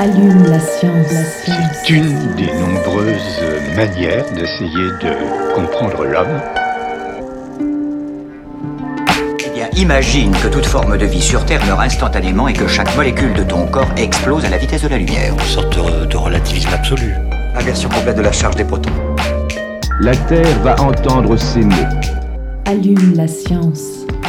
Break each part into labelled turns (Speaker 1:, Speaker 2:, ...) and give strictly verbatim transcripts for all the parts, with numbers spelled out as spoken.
Speaker 1: Allume la science. La science.
Speaker 2: C'est une des nombreuses manières d'essayer de comprendre l'homme.
Speaker 3: Eh bien, imagine que toute forme de vie sur Terre meurt instantanément et que chaque molécule de ton corps explose à la vitesse de la lumière.
Speaker 4: Une sorte de, de relativisme absolu.
Speaker 3: Inversion complète de la charge des protons.
Speaker 5: La Terre va entendre ces mots.
Speaker 1: Allume la science.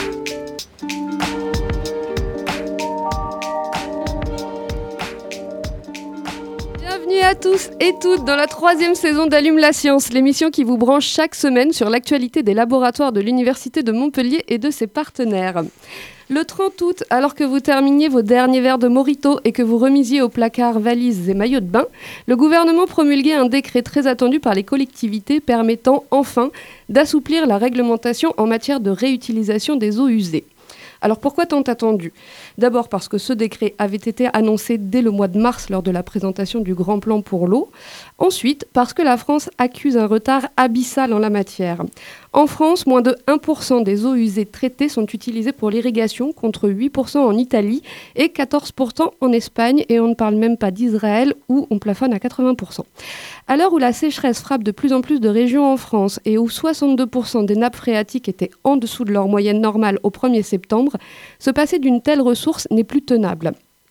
Speaker 6: Bienvenue à tous et toutes dans la troisième saison d'Allume la science, l'émission qui vous branche chaque semaine sur l'actualité des laboratoires de l'Université de Montpellier et de ses partenaires. Le trente août, alors que vous terminiez vos derniers verres de Mojito et que vous remisiez au placard valises et maillots de bain, le gouvernement promulguait un décret très attendu par les collectivités permettant enfin d'assouplir la réglementation en matière de réutilisation des eaux usées. Alors pourquoi tant attendu ? D'abord parce que ce décret avait été annoncé dès le mois de mars lors de la présentation du Grand Plan pour l'eau. Ensuite, parce que la France accuse un retard abyssal en la matière. En France, moins de un pour cent des eaux usées traitées sont utilisées pour l'irrigation, contre huit pour cent en Italie et quatorze pour cent en Espagne. Et on ne parle même pas d'Israël où on plafonne à quatre-vingts pour cent. À l'heure où la sécheresse frappe de plus en plus de régions en France et où soixante-deux pour cent des nappes phréatiques étaient en dessous de leur moyenne normale au premier septembre, se passer d'une telle ressource n'est plus tenable.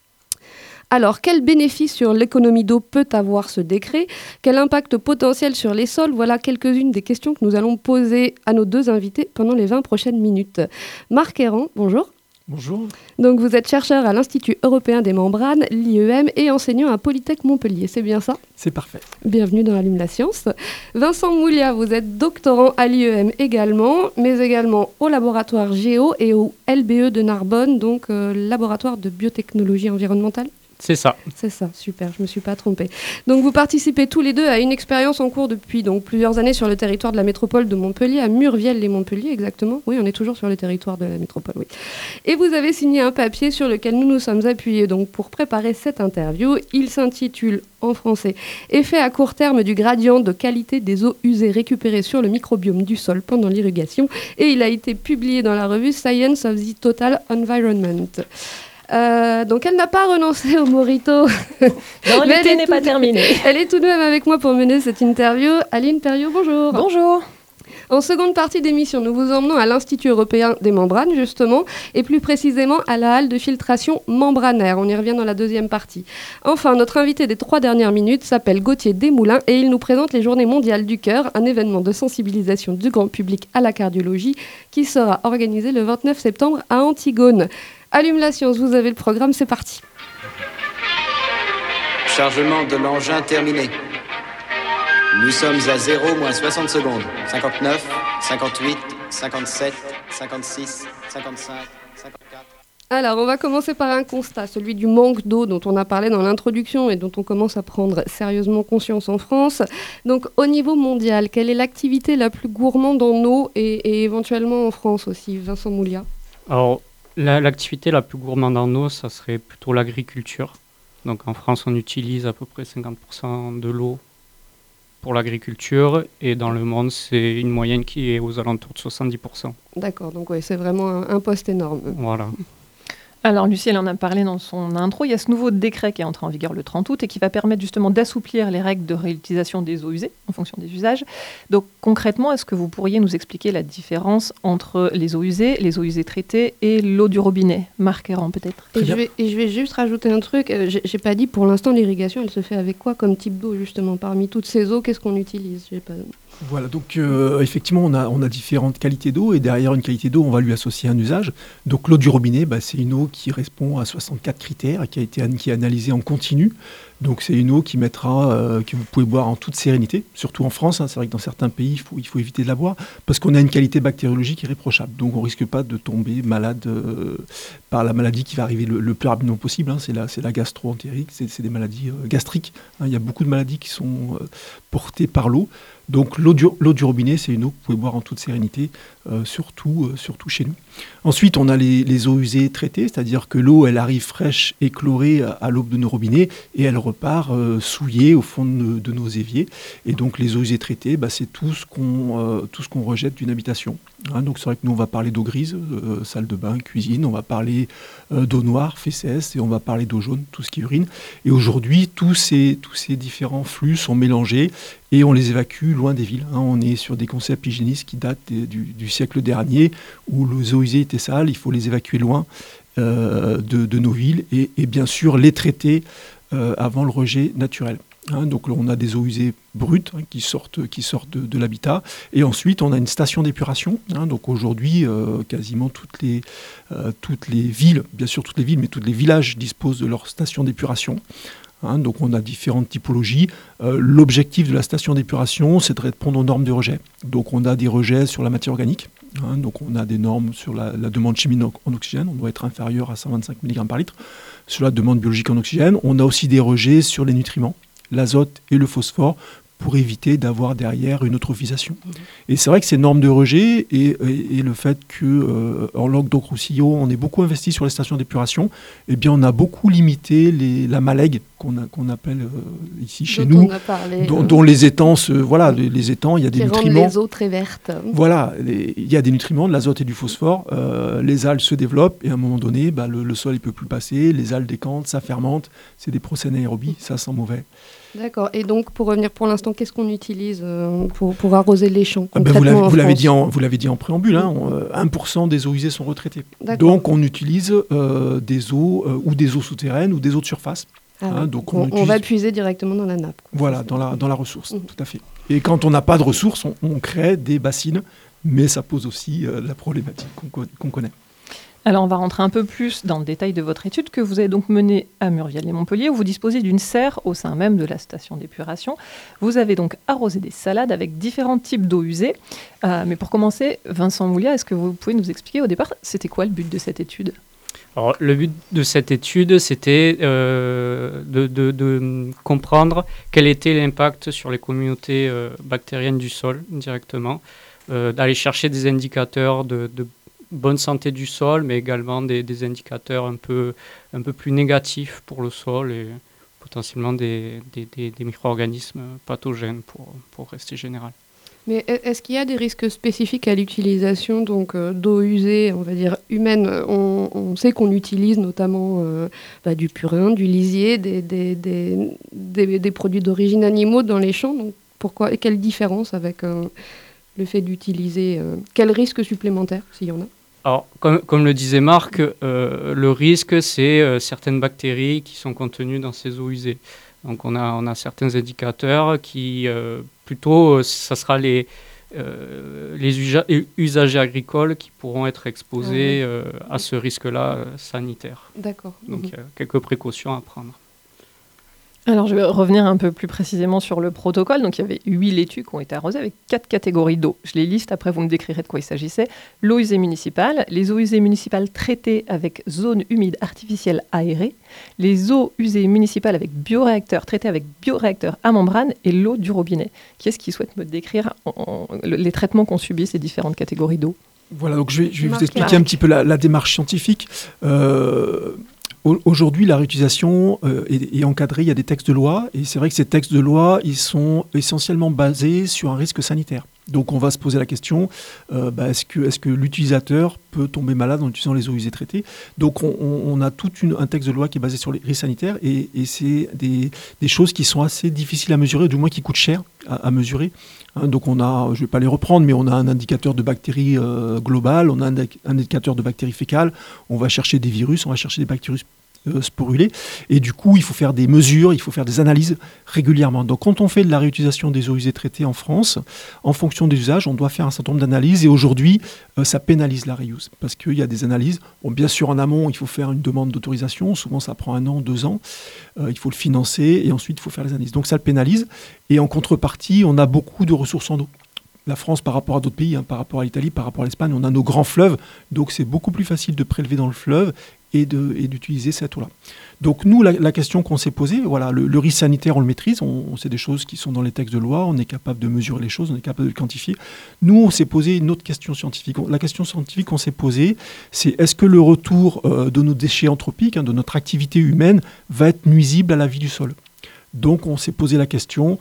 Speaker 6: Alors, quel bénéfice sur l'économie d'eau peut avoir ce décret ? Quel impact potentiel sur les sols ? Voilà quelques-unes des questions que nous allons poser à nos deux invités pendant les vingt prochaines minutes. Marc Errand, bonjour.
Speaker 7: Bonjour.
Speaker 6: Donc, vous êtes chercheur à l'Institut européen des membranes, l'I E M, et enseignant à Polytech Montpellier, c'est bien ça ?
Speaker 7: C'est parfait.
Speaker 6: Bienvenue dans Allume la science. Vincent Moulia, vous êtes doctorant à l'I E M également, mais également au laboratoire Géo et au L B E de Narbonne, donc euh, laboratoire de biotechnologie environnementale.
Speaker 7: C'est ça.
Speaker 6: C'est ça, super, je ne me suis pas trompée. Donc vous participez tous les deux à une expérience en cours depuis donc, plusieurs années sur le territoire de la métropole de Montpellier, à Murviel-les-Montpellier exactement. Oui, on est toujours sur le territoire de la métropole, oui. Et vous avez signé un papier sur lequel nous nous sommes appuyés donc, pour préparer cette interview. Il s'intitule en français « Effet à court terme du gradient de qualité des eaux usées récupérées sur le microbiome du sol pendant l'irrigation » et il a été publié dans la revue Science of the Total Environment. Euh, donc elle n'a pas renoncé au Mojito.
Speaker 8: Non, l'été n'est pas terminé.
Speaker 6: Elle est tout de même avec moi pour mener cette interview. Aline Perriot, bonjour.
Speaker 8: Bonjour.
Speaker 6: En seconde partie d'émission, nous vous emmenons à l'Institut européen des membranes, justement, et plus précisément à la halle de filtration membranaire. On y revient dans la deuxième partie. Enfin, notre invité des trois dernières minutes s'appelle Gauthier Desmoulins et il nous présente les Journées mondiales du cœur, un événement de sensibilisation du grand public à la cardiologie qui sera organisé le vingt-neuf septembre à Antigone. Allume la science, vous avez le programme, c'est parti.
Speaker 9: Chargement de l'engin terminé. Nous sommes à zéro moins soixante secondes. cinquante-neuf, cinquante-huit, cinquante-sept, cinquante-six, cinquante-cinq, cinquante-quatre...
Speaker 6: Alors, on va commencer par un constat, celui du manque d'eau dont on a parlé dans l'introduction et dont on commence à prendre sérieusement conscience en France. Donc, au niveau mondial, quelle est l'activité la plus gourmande en eau et, et éventuellement en France aussi, Vincent Moulia ?
Speaker 10: Alors, La, l'activité la plus gourmande en eau, ça serait plutôt l'agriculture. Donc en France, on utilise à peu près cinquante pour cent de l'eau pour l'agriculture et dans le monde, c'est une moyenne qui est aux alentours de soixante-dix pour cent.
Speaker 6: D'accord, donc oui, c'est vraiment un, un poste énorme.
Speaker 10: Voilà.
Speaker 8: Alors Lucie, elle en a parlé dans son intro, il y a ce nouveau décret qui est entré en vigueur le trente août et qui va permettre justement d'assouplir les règles de réutilisation des eaux usées en fonction des usages. Donc concrètement, est-ce que vous pourriez nous expliquer la différence entre les eaux usées, les eaux usées traitées et l'eau du robinet ? Marc Errand peut-être.
Speaker 6: Et je, vais, et je vais juste rajouter un truc, euh, j'ai, j'ai pas dit pour l'instant l'irrigation, elle se fait avec quoi comme type d'eau justement ? Parmi toutes ces eaux, qu'est-ce qu'on utilise ? J'ai pas...
Speaker 7: Voilà, donc euh, effectivement, on a, on a différentes qualités d'eau et derrière une qualité d'eau, on va lui associer un usage. Donc l'eau du robinet, bah, c'est une eau qui répond à soixante-quatre critères et qui a été qui est analysée en continu. Donc c'est une eau qui mettra, euh, que vous pouvez boire en toute sérénité, surtout en France. Hein, c'est vrai que dans certains pays, il faut, il faut éviter de la boire parce qu'on a une qualité bactériologique irréprochable. Donc on ne risque pas de tomber malade euh, par la maladie qui va arriver le, le plus rapidement possible. Hein. C'est la, c'est la gastro-entérite, c'est, c'est des maladies euh, gastriques. Hein. Il y a beaucoup de maladies qui sont euh, portées par l'eau. Donc l'eau du, l'eau du robinet, c'est une eau que vous pouvez boire en toute sérénité, euh, surtout, euh, surtout chez nous. Ensuite, on a les, les eaux usées traitées, c'est-à-dire que l'eau, elle arrive fraîche et chlorée à, à l'aube de nos robinets et elle repart euh, souillée au fond de, de nos éviers. Et donc les eaux usées traitées, bah, c'est tout ce qu'on, euh, tout ce qu'on rejette d'une habitation. Hein, donc c'est vrai que nous on va parler d'eau grise, euh, salle de bain, cuisine, on va parler euh, d'eau noire, F C S, et on va parler d'eau jaune, tout ce qui urine. Et aujourd'hui, tous ces, tous ces différents flux sont mélangés et on les évacue loin des villes. Hein. On est sur des concepts hygiénistes qui datent des, du, du siècle dernier, où les eaux usées étaient sales, il faut les évacuer loin euh, de, de nos villes et, et bien sûr les traiter euh, avant le rejet naturel. Hein, donc on a des eaux usées brutes hein, qui sortent, qui sortent de, de l'habitat. Et ensuite, on a une station d'épuration. Hein, donc aujourd'hui, euh, quasiment toutes les, euh, toutes les villes, bien sûr toutes les villes, mais tous les villages disposent de leur station d'épuration. Hein, donc on a différentes typologies. Euh, l'objectif de la station d'épuration, c'est de répondre aux normes de rejet. Donc on a des rejets sur la matière organique. Hein, donc on a des normes sur la, la demande chimique en oxygène. On doit être inférieur à cent vingt-cinq milligrammes par litre. Sur la demande biologique en oxygène, on a aussi des rejets sur les nutriments, l'azote et le phosphore, pour éviter d'avoir derrière une eutrophisation. Mmh. Et c'est vrai que ces normes de rejet et, et, et le fait qu'en euh, Languedoc-Roussillon, on est beaucoup investi sur les stations d'épuration, eh bien on a beaucoup limité les, la malègue qu'on, a, qu'on appelle euh, ici chez
Speaker 6: dont
Speaker 7: nous,
Speaker 6: parlé,
Speaker 7: dont,
Speaker 6: euh...
Speaker 7: dont les étangs, se, voilà, les, les étangs, il y a des
Speaker 6: qui
Speaker 7: nutriments.
Speaker 6: Rendent les eaux très vertes.
Speaker 7: Voilà, il y a des nutriments, de l'azote et du phosphore. Euh, les algues se développent et à un moment donné, bah, le, le sol ne peut plus passer, les algues décantent, ça fermente, c'est des procès anaérobies, ça sent mauvais.
Speaker 6: D'accord. Et donc, pour revenir pour l'instant, qu'est-ce qu'on utilise euh, pour, pour arroser les champs
Speaker 7: ben vous, l'avez, vous, l'avez dit en, vous l'avez dit en préambule, hein, on, un pour cent des eaux usées sont retraitées. D'accord. Donc, on utilise euh, des eaux euh, ou des eaux souterraines ou des eaux de surface.
Speaker 6: Ah,
Speaker 7: hein,
Speaker 6: ouais.
Speaker 7: donc
Speaker 6: on,
Speaker 7: on, utilise...
Speaker 6: on va puiser directement dans la nappe. Quoi.
Speaker 7: Voilà, dans la, dans la ressource,
Speaker 6: mmh.
Speaker 7: tout à fait. Et quand on n'a pas de ressources, on, on crée des bassines, mais ça pose aussi euh, la problématique qu'on, qu'on connaît.
Speaker 8: Alors, on va rentrer un peu plus dans le détail de votre étude que vous avez donc menée à Murviel et Montpellier, où vous disposez d'une serre au sein même de la station d'épuration. Vous avez donc arrosé des salades avec différents types d'eau usée. Euh, mais pour commencer, Vincent Mouliat, est-ce que vous pouvez nous expliquer au départ, c'était quoi le but de cette étude ?
Speaker 10: Alors, le but de cette étude, c'était euh, de, de, de comprendre quel était l'impact sur les communautés euh, bactériennes du sol directement, euh, d'aller chercher des indicateurs de, de bonne santé du sol, mais également des, des indicateurs un peu, un peu plus négatifs pour le sol et potentiellement des, des, des, des micro-organismes pathogènes pour, pour rester général.
Speaker 6: Mais est-ce qu'il y a des risques spécifiques à l'utilisation donc, euh, d'eau usée, on va dire humaine ? on, on sait qu'on utilise notamment euh, bah, du purin, du lisier, des, des, des, des, des produits d'origine animaux dans les champs. Donc pourquoi, et quelle différence avec euh, le fait d'utiliser euh, quel risque supplémentaire, s'il y en a ?
Speaker 10: Alors, comme, comme le disait Marc, euh, le risque, c'est euh, certaines bactéries qui sont contenues dans ces eaux usées. Donc, on a, on a certains indicateurs qui, euh, plutôt, ça sera les, euh, les usa- usagers agricoles qui pourront être exposés euh, à ce risque-là euh, sanitaire.
Speaker 6: D'accord.
Speaker 10: Donc,
Speaker 6: Mmh.
Speaker 10: il y a quelques précautions à prendre.
Speaker 8: Alors, je vais revenir un peu plus précisément sur le protocole. Donc, il y avait huit laitues qui ont été arrosées avec quatre catégories d'eau. Je les liste, après vous me décrirez de quoi il s'agissait. L'eau usée municipale, les eaux usées municipales traitées avec zone humide artificielle aérée, les eaux usées municipales avec bioréacteurs traitées avec bioréacteurs à membrane et l'eau du robinet. Qui est-ce qui souhaite me décrire en, en, les traitements qu'ont subis ces différentes catégories d'eau ?
Speaker 7: Voilà, donc je vais, je vais vous expliquer
Speaker 8: Marc.
Speaker 7: un petit peu la, la démarche scientifique. Euh, Aujourd'hui, la réutilisation euh, est, est encadrée, il y a des textes de loi, et c'est vrai que ces textes de loi, ils sont essentiellement basés sur un risque sanitaire. Donc on va se poser la question, euh, bah, est-ce que, est-ce que l'utilisateur peut tomber malade en utilisant les eaux usées traitées ? Donc on, on a tout une, un texte de loi qui est basé sur les risques sanitaires, et, et c'est des, des choses qui sont assez difficiles à mesurer, du moins qui coûtent cher à, à mesurer. Hein, donc on a, je ne vais pas les reprendre, mais on a un indicateur de bactéries euh, global, on a un, un indicateur de bactéries fécales, on va chercher des virus, on va chercher des bactéries euh, sporulées, et du coup il faut faire des mesures, il faut faire des analyses régulièrement. Donc quand on fait de la réutilisation des eaux usées traitées en France, en fonction des usages, on doit faire un certain nombre d'analyses, et aujourd'hui euh, ça pénalise la reuse, parce qu'il y a des analyses, bon, bien sûr en amont il faut faire une demande d'autorisation, souvent ça prend un an, deux ans, euh, il faut le financer, et ensuite il faut faire les analyses. Donc ça le pénalise, et en contrepartie on a beaucoup de ressources en eau. La France, par rapport à d'autres pays, hein, par rapport à l'Italie, par rapport à l'Espagne, on a nos grands fleuves, donc c'est beaucoup plus facile de prélever dans le fleuve et, de, et d'utiliser cette eau-là. Donc nous, la, la question qu'on s'est posée, voilà, le, le risque sanitaire, on le maîtrise, on, on sait des choses qui sont dans les textes de loi, on est capable de mesurer les choses, on est capable de le quantifier. Nous, on s'est posé une autre question scientifique. La question scientifique qu'on s'est posée, c'est est-ce que le retour euh, de nos déchets anthropiques, hein, de notre activité humaine, va être nuisible à la vie du sol ? Donc on s'est posé la question...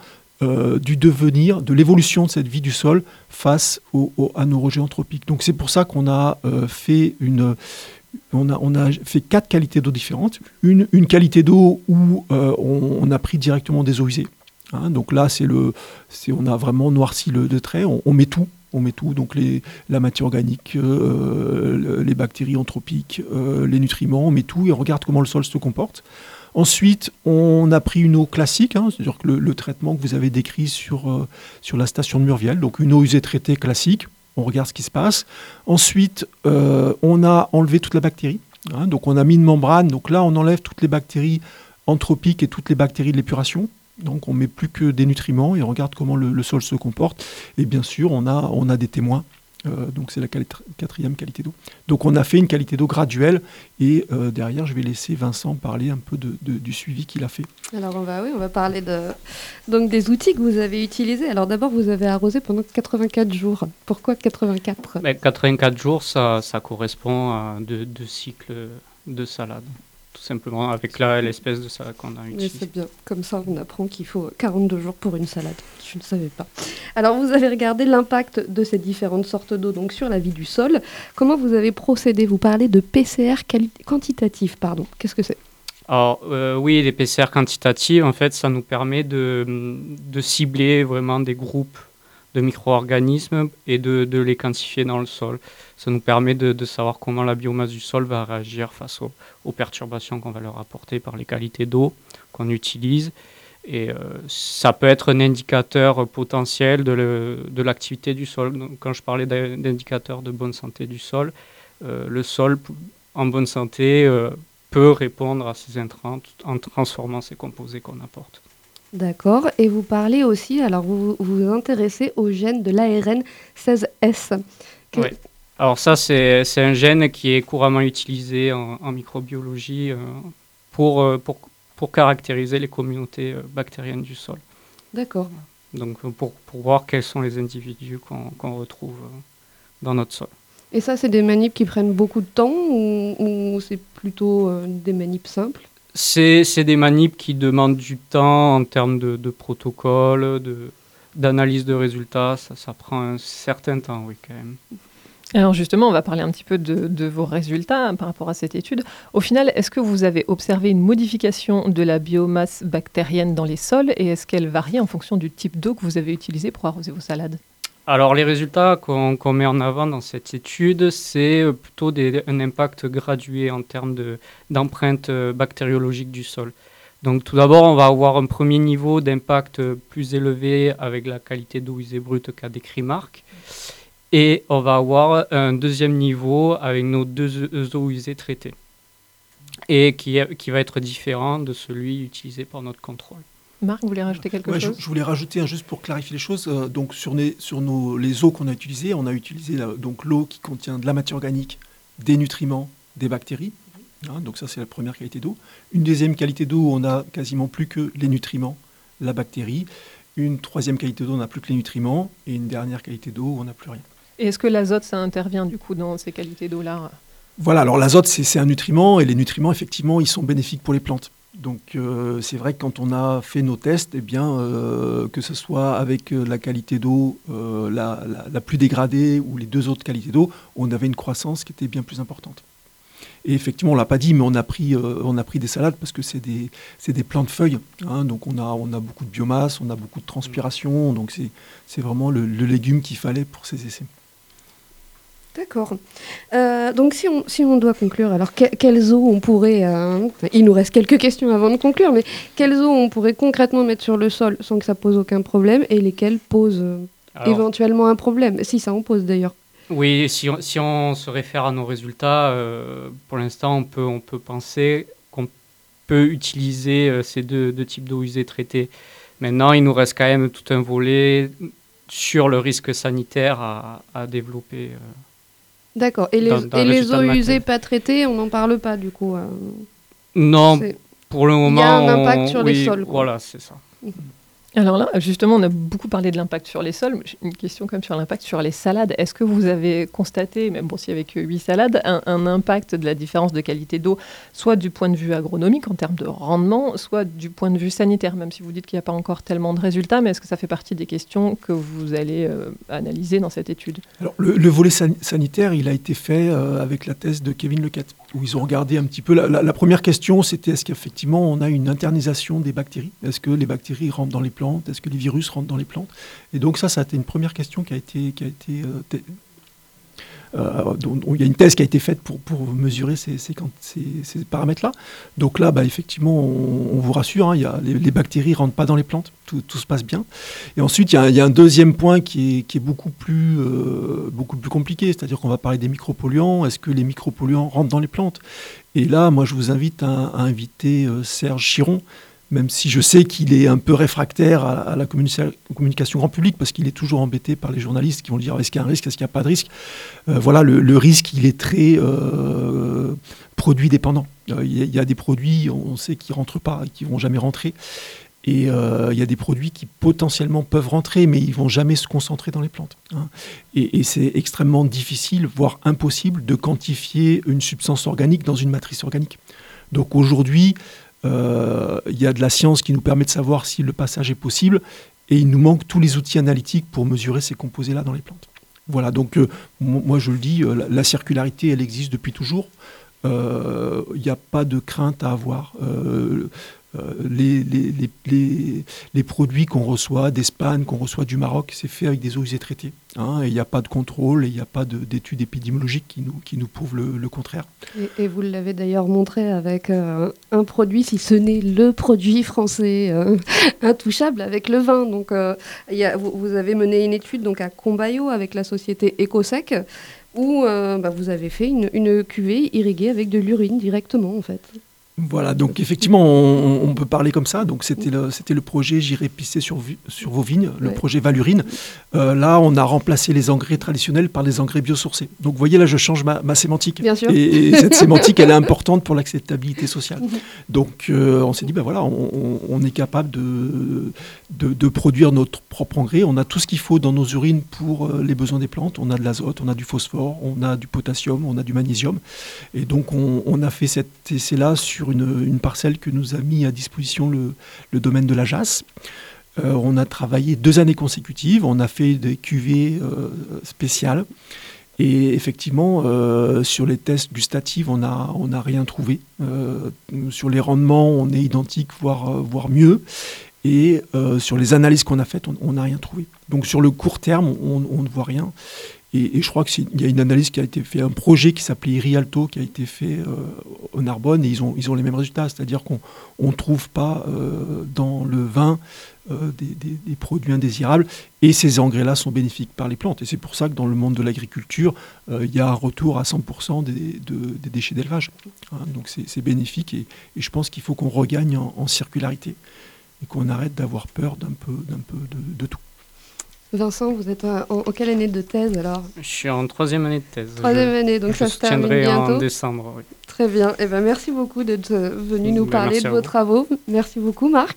Speaker 7: euh, du devenir, de l'évolution de cette vie du sol face au, au, à nos rejets anthropiques. Donc c'est pour ça qu'on a euh, fait une... On a, on a fait quatre qualités d'eau différentes. Une, une qualité d'eau où euh, on, on a pris directement des eaux usées. Hein, donc là, c'est le, c'est, on a vraiment noirci le, le trait. On, on met tout. On met tout, donc les, la matière organique, euh, les bactéries anthropiques, euh, les nutriments, on met tout et on regarde comment le sol se comporte. Ensuite, on a pris une eau classique, hein, c'est-à-dire que le, le traitement que vous avez décrit sur, euh, sur la station de Murviel, donc une eau usée traitée classique, on regarde ce qui se passe. Ensuite, euh, on a enlevé toute la bactérie, hein, donc on a mis une membrane, donc là on enlève toutes les bactéries anthropiques et toutes les bactéries de l'épuration. Donc on ne met plus que des nutriments et on regarde comment le, le sol se comporte. Et bien sûr, on a, on a des témoins. Euh, donc c'est la quali- quatrième qualité d'eau. Donc on a fait une qualité d'eau graduelle. Et euh, derrière, je vais laisser Vincent parler un peu de, de, du suivi qu'il a fait.
Speaker 6: Alors on va, oui, on va parler de, donc des outils que vous avez utilisés. Alors d'abord, vous avez arrosé pendant quatre-vingt-quatre jours. Pourquoi quatre-vingt-quatre ?
Speaker 10: Ben, quatre-vingt-quatre jours, ça, ça correspond à deux, deux cycles de salade. Tout simplement, avec la, l'espèce de salade qu'on a utilisée.
Speaker 6: Oui, c'est bien. Comme ça, on apprend qu'il faut quarante-deux jours pour une salade. Je ne savais pas. Alors, vous avez regardé l'impact de ces différentes sortes d'eau donc, sur la vie du sol. Comment vous avez procédé ? Vous parlez de P C R quali- quantitatif, pardon. Qu'est-ce que c'est ?
Speaker 10: Alors, euh, oui, les P C R quantitatives, en fait, ça nous permet de, de cibler vraiment des groupes de micro-organismes et de, de les quantifier dans le sol. Ça nous permet de, de savoir comment la biomasse du sol va réagir face aux, aux perturbations qu'on va leur apporter par les qualités d'eau qu'on utilise. Et euh, ça peut être un indicateur potentiel de, le, de l'activité du sol. Donc, quand je parlais d'indicateur de bonne santé du sol, euh, le sol en bonne santé euh, peut répondre à ces intrants en transformant ces composés qu'on apporte.
Speaker 6: D'accord. Et vous parlez aussi, alors vous vous, vous intéressez au gène de l'A R N seize S. Que...
Speaker 10: Oui. Alors ça, c'est, c'est un gène qui est couramment utilisé en, en microbiologie euh, pour, euh, pour, pour caractériser les communautés euh, bactériennes du sol.
Speaker 6: D'accord.
Speaker 10: Donc pour, pour voir quels sont les individus qu'on, qu'on retrouve euh, dans notre sol.
Speaker 6: Et ça, c'est des manips qui prennent beaucoup de temps ou, ou c'est plutôt euh, des manips simples ?
Speaker 10: C'est, c'est des manips qui demandent du temps en termes de, de protocole, de, d'analyse de résultats. Ça, ça prend un certain temps, oui, quand même.
Speaker 8: Alors justement, on va parler un petit peu de, de vos résultats hein, par rapport à cette étude. Au final, est-ce que vous avez observé une modification de la biomasse bactérienne dans les sols et est-ce qu'elle varie en fonction du type d'eau que vous avez utilisé pour arroser vos salades ?
Speaker 10: Alors les résultats qu'on, qu'on met en avant dans cette étude, c'est plutôt des, un impact gradué en termes de, d'empreinte bactériologique du sol. Donc tout d'abord, on va avoir un premier niveau d'impact plus élevé avec la qualité d'eau usée brute qu'a décrit Marc. Et on va avoir un deuxième niveau avec nos deux eaux usées traitées. Et qui, est, qui va être différent de celui utilisé par notre contrôle.
Speaker 8: Marc, vous voulez rajouter quelque
Speaker 7: ouais,
Speaker 8: chose ?
Speaker 7: je, je voulais rajouter, hein, juste pour clarifier les choses, euh, donc sur, les, sur nos, les eaux qu'on a utilisées, on a utilisé la, donc l'eau qui contient de la matière organique, des nutriments, des bactéries. Hein, donc ça, c'est la première qualité d'eau. Une deuxième qualité d'eau, on n'a quasiment plus que les nutriments, la bactérie. Une troisième qualité d'eau, on n'a plus que les nutriments. Et une dernière qualité d'eau, on n'a plus rien.
Speaker 8: Et est-ce que l'azote, ça intervient du coup dans ces qualités d'eau-là ?
Speaker 7: Voilà, alors l'azote, c'est, c'est un nutriment, et les nutriments, effectivement, ils sont bénéfiques pour les plantes. Donc euh, c'est vrai que quand on a fait nos tests, eh bien, euh, que ce soit avec euh, la qualité d'eau euh, la, la, la plus dégradée ou les deux autres qualités d'eau, on avait une croissance qui était bien plus importante. Et effectivement, on ne l'a pas dit, mais on a pris, euh, on a pris des salades parce que c'est des, c'est des plants de feuilles. Hein, donc on a, on a beaucoup de biomasse, on a beaucoup de transpiration. Donc c'est, c'est vraiment le, le légume qu'il fallait pour ces essais.
Speaker 6: D'accord. Euh, donc si on, si on doit conclure, alors que, quelles eaux on pourrait... Euh, il nous reste quelques questions avant de conclure, mais quelles eaux on pourrait concrètement mettre sur le sol sans que ça pose aucun problème et lesquelles posent euh, alors, éventuellement un problème, si ça en pose d'ailleurs.
Speaker 10: Oui, si on, si on se réfère à nos résultats, euh, pour l'instant on peut, on peut penser qu'on peut utiliser euh, ces deux, deux types d'eau usée traitées. Maintenant, il nous reste quand même tout un volet sur le risque sanitaire à, à développer. Euh,
Speaker 6: D'accord. Et les,
Speaker 10: dans, dans
Speaker 6: et les eaux
Speaker 10: matin.
Speaker 6: usées pas traitées, on n'en parle pas du coup. Euh,
Speaker 10: non,
Speaker 6: c'est...
Speaker 10: pour le moment.
Speaker 6: Il y a un impact
Speaker 10: on...
Speaker 6: sur
Speaker 10: oui,
Speaker 6: les sols. Quoi.
Speaker 10: Voilà, c'est ça.
Speaker 8: Alors là, justement, on a beaucoup parlé de l'impact sur les sols. J'ai une question quand même sur l'impact sur les salades. Est-ce que vous avez constaté, même bon, si avec huit salades, un, un impact de la différence de qualité d'eau, soit du point de vue agronomique en termes de rendement, soit du point de vue sanitaire, même si vous dites qu'il n'y a pas encore tellement de résultats, mais est-ce que ça fait partie des questions que vous allez euh, analyser dans cette étude ?
Speaker 7: Alors, le, le volet san- sanitaire, il a été fait euh, avec la thèse de Kevin Lequette, où ils ont regardé un petit peu... La, la, la première question, c'était est-ce qu'effectivement on a une internalisation des bactéries ? Est-ce que les bactéries rentrent dans les plantes ? Est-ce que les virus rentrent dans les plantes ? Et donc ça, ça a été une première question qui a été... Qui a été euh, t- euh, dont, dont il y a une thèse qui a été faite pour, pour mesurer ces, ces, ces, ces paramètres-là. Donc là, bah, effectivement, on, on vous rassure, hein, il y a, les, les bactéries ne rentrent pas dans les plantes, tout, tout se passe bien. Et ensuite, il y a, il y a un deuxième point qui est, qui est beaucoup, plus, euh, beaucoup plus compliqué, c'est-à-dire qu'on va parler des micropolluants. Est-ce que les micropolluants rentrent dans les plantes ? Et là, moi, je vous invite à, à inviter euh, Serge Chiron, même si je sais qu'il est un peu réfractaire à, à la communica- communication grand public, parce qu'il est toujours embêté par les journalistes qui vont lui dire est-ce qu'il y a un risque, est-ce qu'il n'y a pas de risque. Euh, voilà, le, le risque, il est très euh, produit dépendant. Euh, il, y a, il y a des produits, on sait, qui ne rentrent pas, qui ne vont jamais rentrer. Et euh, il y a des produits qui potentiellement peuvent rentrer, mais ils ne vont jamais se concentrer dans les plantes. Hein. Et, et c'est extrêmement difficile, voire impossible, de quantifier une substance organique dans une matrice organique. Donc aujourd'hui, il euh, y a de la science qui nous permet de savoir si le passage est possible, et il nous manque tous les outils analytiques pour mesurer ces composés-là dans les plantes. Voilà, donc euh, moi je le dis, euh, la, la circularité, elle existe depuis toujours. Il euh, n'y a pas de crainte à avoir. Euh, euh, les, les, les, les, les produits qu'on reçoit d'Espagne, qu'on reçoit du Maroc, c'est fait avec des eaux usées traitées. Hein, et il n'y a pas de contrôle, et il n'y a pas de, d'études épidémiologiques qui nous, qui nous prouvent le, le contraire.
Speaker 6: Et, et vous l'avez d'ailleurs montré avec euh, un produit, si ce n'est le produit français euh, intouchable, avec le vin. Donc, euh, y a, vous, vous avez mené une étude donc, à Combayo avec la société Ecosec, où euh, bah, vous avez fait une, une cuvée irriguée avec de l'urine directement, en fait.
Speaker 7: Voilà, donc effectivement, on, on peut parler comme ça. Donc c'était le, c'était le projet J'irai pisser sur, sur vos vignes, le ouais. projet Valurine. Euh, là, on a remplacé les engrais traditionnels par des engrais biosourcés. Donc vous voyez, là, je change ma, ma sémantique.
Speaker 6: Bien sûr.
Speaker 7: Et, et cette sémantique, elle est importante pour l'acceptabilité sociale. Donc euh, on s'est dit, ben voilà, on, on est capable de, de, de produire notre propre engrais. On a tout ce qu'il faut dans nos urines pour euh, les besoins des plantes. On a de l'azote, on a du phosphore, on a du potassium, on a du magnésium. Et donc on, on a fait cet essai-là sur Une, une parcelle que nous a mis à disposition le, le domaine de la Jasse. Euh, on a travaillé deux années consécutives, on a fait des cuvées euh, spéciales, et effectivement, euh, sur les tests gustatifs, on n'a on a rien trouvé. Euh, sur les rendements, on est identique, voire, voire mieux, et euh, sur les analyses qu'on a faites, on n'a rien trouvé. Donc sur le court terme, on, on ne voit rien. Et, et je crois qu'il y a une analyse qui a été faite, un projet qui s'appelait Rialto, qui a été fait euh, au Narbonne, et ils ont, ils ont les mêmes résultats. C'est-à-dire qu'on ne trouve pas euh, dans le vin euh, des, des, des produits indésirables, et ces engrais-là sont bénéfiques par les plantes. Et c'est pour ça que dans le monde de l'agriculture, euh, il y a un retour à cent pour cent des, de, des déchets d'élevage. Hein, donc c'est, c'est bénéfique, et, et je pense qu'il faut qu'on regagne en, en circularité, et qu'on arrête d'avoir peur d'un peu, d'un peu de, de tout.
Speaker 6: Vincent, vous êtes en, en quelle année de thèse alors ?
Speaker 10: Je suis en troisième année de thèse.
Speaker 6: Troisième je, année, donc
Speaker 10: je
Speaker 6: ça se termine bientôt.
Speaker 10: en décembre, oui.
Speaker 6: Très bien. Eh ben, merci beaucoup d'être venu nous ben, parler de vos
Speaker 10: vous.
Speaker 6: travaux. Merci beaucoup, Marc.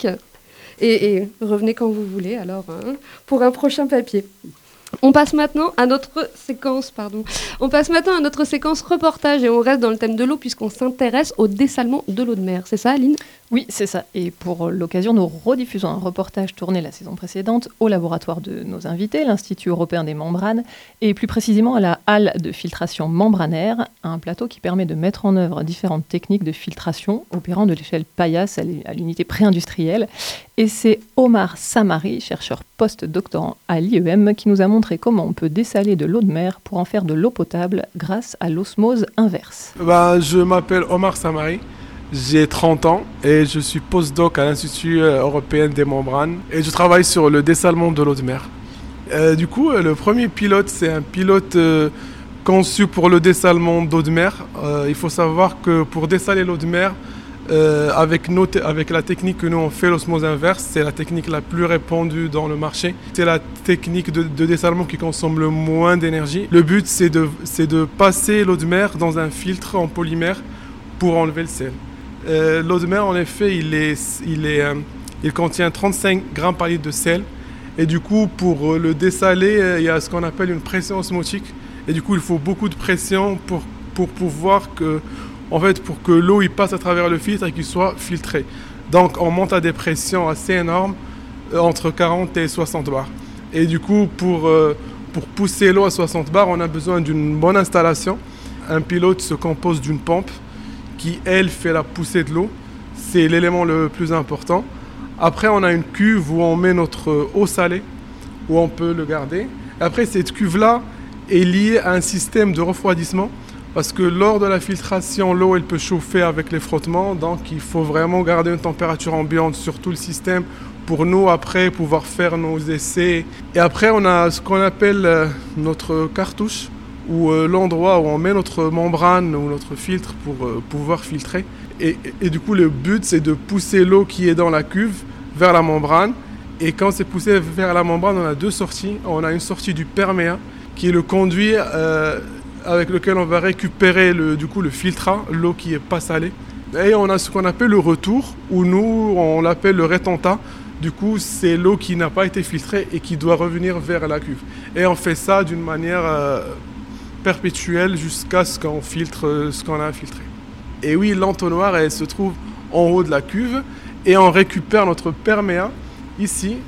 Speaker 6: Et, et revenez quand vous voulez alors hein, pour un prochain papier. On passe maintenant à notre séquence, pardon. On passe maintenant à notre séquence reportage et on reste dans le thème de l'eau puisqu'on s'intéresse au dessalement de l'eau de mer. C'est ça, Aline ?
Speaker 8: Oui, c'est ça. Et pour l'occasion, nous rediffusons un reportage tourné la saison précédente au laboratoire de nos invités, l'Institut européen des membranes, et plus précisément à la halle de filtration membranaire, un plateau qui permet de mettre en œuvre différentes techniques de filtration opérant de l'échelle paillasse à l'unité pré-industrielle. Et c'est Omar Samari, chercheur post-doctorant à l'I E M, qui nous a montré comment on peut dessaler de l'eau de mer pour en faire de l'eau potable grâce à l'osmose inverse.
Speaker 11: Bah, je m'appelle Omar Samari. J'ai trente ans et je suis postdoc à l'Institut européen des membranes et je travaille sur le dessalement de l'eau de mer. Euh, du coup, le premier pilote, c'est un pilote euh, conçu pour le dessalement d'eau de mer. Euh, il faut savoir que pour dessaler l'eau de mer, euh, avec, nos te- avec la technique que nous on fait, l'osmose inverse, c'est la technique la plus répandue dans le marché. C'est la technique de, de dessalement qui consomme le moins d'énergie. Le but, c'est de, c'est de passer l'eau de mer dans un filtre en polymère pour enlever le sel. Euh, l'eau de mer, en effet, il est, il est, euh, Il contient trente-cinq grammes par litre de sel. Et du coup, pour le dessaler, il y a ce qu'on appelle une pression osmotique. Et du coup, il faut beaucoup de pression pour, pour pouvoir que, en fait, pour que l'eau il passe à travers le filtre et qu'il soit filtré. Donc, on monte à des pressions assez énormes, entre quarante et soixante bars. Et du coup, pour, euh, pour pousser l'eau à soixante bars, on a besoin d'une bonne installation. Un pilote se compose d'une pompe qui, elle, fait la poussée de l'eau. C'est l'élément le plus important. Après, on a une cuve où on met notre eau salée, où on peut le garder. Après, cette cuve-là est liée à un système de refroidissement parce que lors de la filtration, l'eau, elle peut chauffer avec les frottements. Donc, il faut vraiment garder une température ambiante sur tout le système pour nous, après, pouvoir faire nos essais. Et après, on a ce qu'on appelle euh, notre cartouche, ou euh, l'endroit où on met notre membrane ou notre filtre pour euh, pouvoir filtrer. Et, et, et du coup, le but, c'est de pousser l'eau qui est dans la cuve vers la membrane. Et quand c'est poussé vers la membrane, on a deux sorties. On a une sortie du perméa, qui est le conduit euh, avec lequel on va récupérer le, du coup, le filtrat, l'eau qui n'est pas salée. Et on a ce qu'on appelle le retour, où nous, on l'appelle le retentat. Du coup, c'est l'eau qui n'a pas été filtrée et qui doit revenir vers la cuve. Et on fait ça d'une manière euh, perpétuelle jusqu'à ce qu'on filtre euh, ce qu'on a filtré. Et oui, l'entonnoir, elle se trouve en haut de la cuve et on récupère notre perméa ici.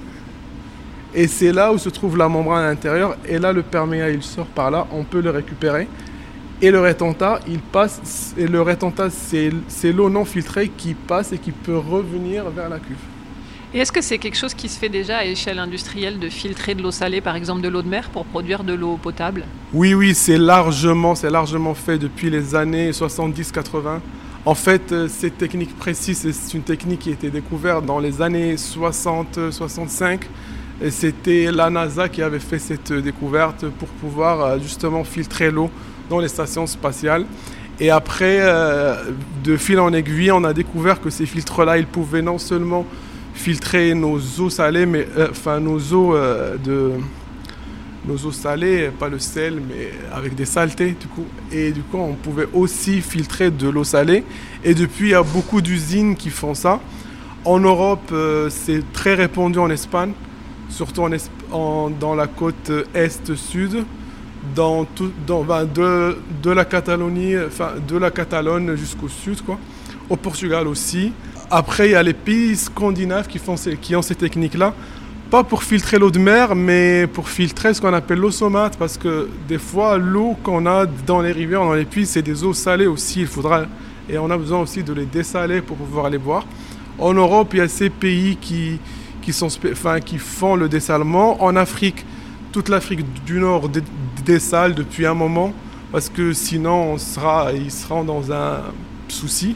Speaker 11: Et c'est là où se trouve la membrane à l'intérieur. Et là, le perméa, il sort par là. On peut le récupérer. Et le retentat, il passe. Et le retentat, c'est, c'est l'eau non filtrée qui passe et qui peut revenir vers la cuve.
Speaker 8: Et est-ce que c'est quelque chose qui se fait déjà à échelle industrielle de filtrer de l'eau salée, par exemple de l'eau de mer, pour produire de l'eau potable ?
Speaker 11: Oui, oui, c'est largement, c'est largement fait depuis les années soixante-dix quatre-vingts. En fait, cette technique précise, c'est une technique qui a été découverte dans les années soixante soixante-cinq. Et c'était la NASA qui avait fait cette découverte pour pouvoir justement filtrer l'eau dans les stations spatiales. Et après, euh, de fil en aiguille, on a découvert que ces filtres-là, ils pouvaient non seulement filtrer nos eaux salées, mais euh, enfin nos eaux euh, de nos eaux salées, pas le sel, mais avec des saletés du coup. Et du coup, on pouvait aussi filtrer de l'eau salée. Et depuis, il y a beaucoup d'usines qui font ça. En Europe, euh, c'est très répandu en Espagne, surtout en, Esp- en dans la côte est-sud, dans tout, dans ben, de de la Catalogne, enfin de la Catalogne jusqu'au sud, quoi. Au Portugal aussi. Après, il y a les pays scandinaves qui, font ces, qui ont ces techniques-là, pas pour filtrer l'eau de mer, mais pour filtrer ce qu'on appelle l'eau saumâtre, parce que des fois, l'eau qu'on a dans les rivières, dans les puits, c'est des eaux salées aussi. Il faudra, et on a besoin aussi de les dessaler pour pouvoir les boire. En Europe, il y a ces pays qui, qui, sont, enfin, qui font le dessalement. En Afrique, toute l'Afrique du Nord dé, dessale depuis un moment, parce que sinon, on sera, ils seront dans un souci.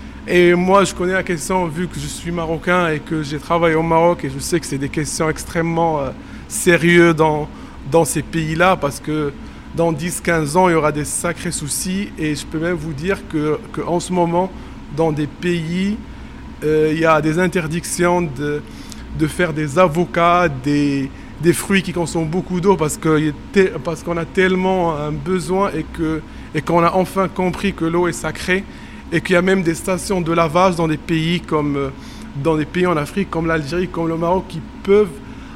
Speaker 11: Et moi, je connais la question, vu que je suis marocain et que j'ai travaillé au Maroc, et je sais que c'est des questions extrêmement euh, sérieuses dans, dans ces pays-là, parce que dans dix à quinze ans, il y aura des sacrés soucis. Et je peux même vous dire que, qu'en ce moment, dans des pays, euh, il y a des interdictions de, de faire des avocats, des, des fruits qui consomment beaucoup d'eau, parce, que, parce qu'on a tellement un besoin et, que, et qu'on a enfin compris que l'eau est sacrée. Et qu'il y a même des stations de lavage dans des pays comme dans des pays en Afrique comme l'Algérie, comme le Maroc, qui peuvent,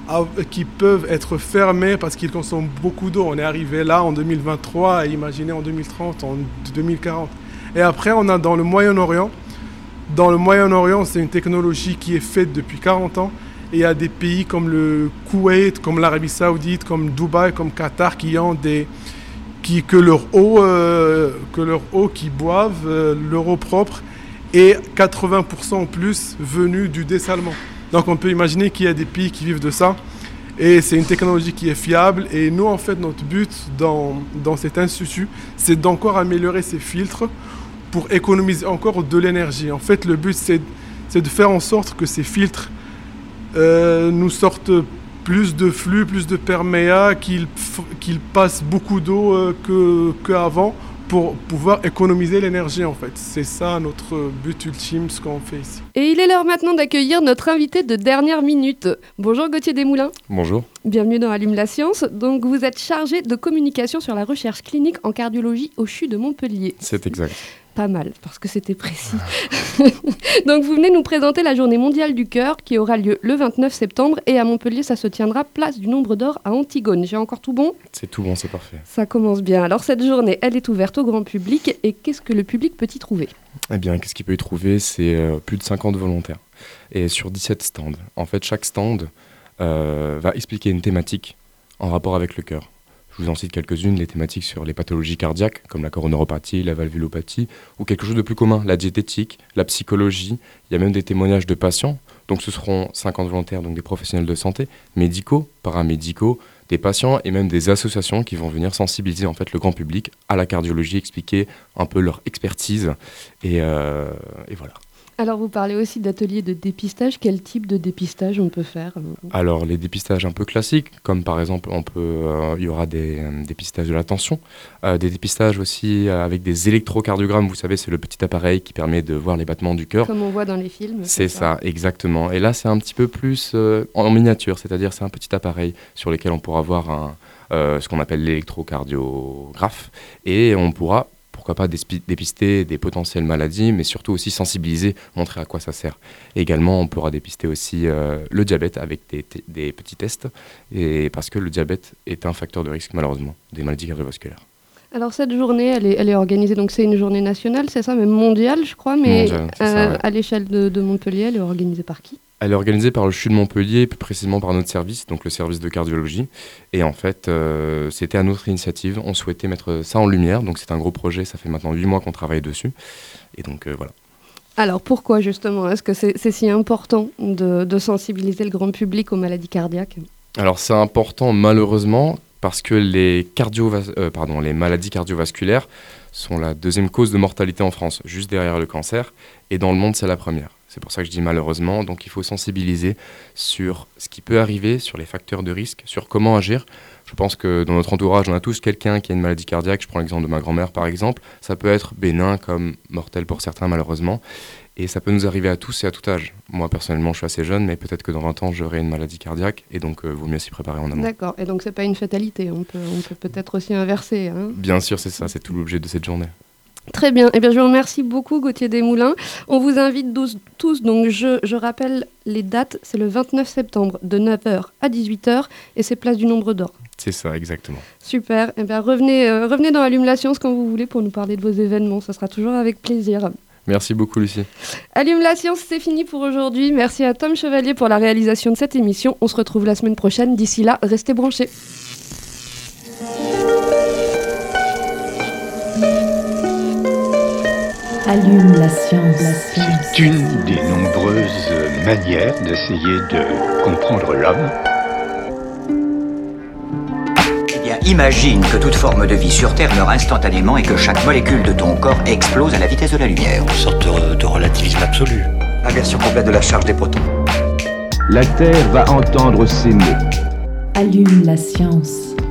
Speaker 11: qui peuvent être fermés parce qu'ils consomment beaucoup d'eau. On est arrivé là en deux mille vingt-trois, et imaginez en deux mille trente, en deux mille quarante. Et après, on a dans le Moyen-Orient. Dans le Moyen-Orient, c'est une technologie qui est faite depuis quarante ans. Et il y a des pays comme le Koweït, comme l'Arabie Saoudite, comme Dubaï, comme Qatar, qui ont des... Qui, que leur eau, euh, que leur eau qu'ils boivent, euh, leur eau propre, est quatre-vingts pour cent en plus venue du dessalement. Donc on peut imaginer qu'il y a des pays qui vivent de ça. Et c'est une technologie qui est fiable. Et nous, en fait, notre but dans, dans cet institut, c'est d'encore améliorer ces filtres pour économiser encore de l'énergie. En fait, le but, c'est, c'est de faire en sorte que ces filtres euh, nous sortent plus de flux, plus de perméa, qu'il, qu'il passe beaucoup d'eau euh, que, qu'avant pour pouvoir économiser l'énergie en fait. C'est ça notre but ultime, ce qu'on fait ici.
Speaker 6: Et il est l'heure maintenant d'accueillir notre invité de dernière minute. Bonjour Gauthier Desmoulins.
Speaker 12: Bonjour.
Speaker 6: Bienvenue dans Allume la Science. Donc vous êtes chargé de communication sur la recherche clinique en cardiologie au C H U de Montpellier.
Speaker 12: C'est exact.
Speaker 6: Pas mal, parce que c'était précis. Donc vous venez nous présenter la journée mondiale du cœur qui aura lieu le vingt-neuf septembre et à Montpellier, ça se tiendra place du Nombre d'Or à Antigone. J'ai encore tout bon ?
Speaker 12: C'est tout bon, c'est parfait.
Speaker 6: Ça commence bien. Alors cette journée, elle est ouverte au grand public et qu'est-ce que le public peut y trouver ?
Speaker 12: Eh bien, qu'est-ce qu'il peut y trouver ? C'est euh, plus de cinquante volontaires et sur dix-sept stands. En fait, chaque stand euh, va expliquer une thématique en rapport avec le cœur. Je vous en cite quelques-unes, les thématiques sur les pathologies cardiaques, comme la coronoropathie, la valvulopathie, ou quelque chose de plus commun, la diététique, la psychologie. Il y a même des témoignages de patients. Donc ce seront cinquante volontaires, donc des professionnels de santé, médicaux, paramédicaux, des patients et même des associations qui vont venir sensibiliser en fait le grand public à la cardiologie, expliquer un peu leur expertise. Et, euh, et voilà.
Speaker 6: Alors vous parlez aussi d'ateliers de dépistage. Quel type de dépistage on peut faire ?
Speaker 12: Alors les dépistages un peu classiques, comme par exemple on peut, euh, il y aura des euh, dépistages de la tension, euh, des dépistages aussi euh, avec des électrocardiogrammes. Vous savez, c'est le petit appareil qui permet de voir les battements du cœur.
Speaker 6: Comme on voit dans les films.
Speaker 12: C'est, c'est ça. ça, exactement. Et là c'est un petit peu plus euh, en miniature, c'est-à-dire c'est un petit appareil sur lequel on pourra voir un, euh, ce qu'on appelle l'électrocardiographe et on pourra pourquoi pas dépister des potentielles maladies, mais surtout aussi sensibiliser, montrer à quoi ça sert. Et également, on pourra dépister aussi euh, le diabète avec des, t- des petits tests, et parce que le diabète est un facteur de risque, malheureusement, des maladies cardiovasculaires.
Speaker 6: Alors cette journée, elle est, elle est organisée, donc c'est une journée nationale, c'est ça, même mondiale, je crois, mais
Speaker 12: mondiale, c'est
Speaker 6: euh,
Speaker 12: ça, ouais.
Speaker 6: À l'échelle de, de Montpellier, elle est organisée par qui ?
Speaker 12: Elle est organisée par le C H U de Montpellier, plus précisément par notre service, donc le service de cardiologie. Et en fait, euh, c'était à notre initiative. On souhaitait mettre ça en lumière. Donc c'est un gros projet, ça fait maintenant huit mois qu'on travaille dessus. Et donc euh, voilà.
Speaker 6: Alors pourquoi justement ? Est-ce que c'est, c'est si important de, de sensibiliser le grand public aux maladies cardiaques ?
Speaker 12: Alors c'est important malheureusement parce que les, cardiovas- euh, pardon, les maladies cardiovasculaires sont la deuxième cause de mortalité en France, juste derrière le cancer. Et dans le monde, c'est la première. C'est pour ça que je dis malheureusement. Donc il faut sensibiliser sur ce qui peut arriver, sur les facteurs de risque, sur comment agir. Je pense que dans notre entourage, on a tous quelqu'un qui a une maladie cardiaque. Je prends l'exemple de ma grand-mère par exemple. Ça peut être bénin comme mortel pour certains malheureusement. Et ça peut nous arriver à tous et à tout âge. Moi personnellement, je suis assez jeune, mais peut-être que dans vingt ans, j'aurai une maladie cardiaque. Et donc, il euh, vaut mieux s'y préparer en amont.
Speaker 6: D'accord. Et donc, c'est pas une fatalité. On peut, on peut peut-être aussi inverser. Hein.
Speaker 12: Bien sûr, c'est ça. C'est tout l'objet de cette journée.
Speaker 6: Très bien. Eh bien, je vous remercie beaucoup, Gauthier Desmoulins. On vous invite douze, tous, donc je, je rappelle les dates, c'est le vingt-neuf septembre de neuf heures à dix-huit heures et c'est place du Nombre d'Or.
Speaker 12: C'est ça, exactement.
Speaker 6: Super. Eh bien, revenez, euh, revenez dans Allume la Science quand vous voulez pour nous parler de vos événements. Ça sera toujours avec plaisir.
Speaker 12: Merci beaucoup, Lucie.
Speaker 6: Allume la Science, c'est fini pour aujourd'hui. Merci à Tom Chevalier pour la réalisation de cette émission. On se retrouve la semaine prochaine. D'ici là, restez branchés.
Speaker 1: Allume la science. La science.
Speaker 2: C'est une des nombreuses manières d'essayer de comprendre l'homme.
Speaker 3: Eh bien, imagine que toute forme de vie sur Terre meurt instantanément et que chaque molécule de ton corps explose à la vitesse de la lumière.
Speaker 4: Une sorte de, de relativisme absolu.
Speaker 3: Inversion complète de la charge des protons.
Speaker 5: La Terre va entendre ces mots.
Speaker 1: Allume la science.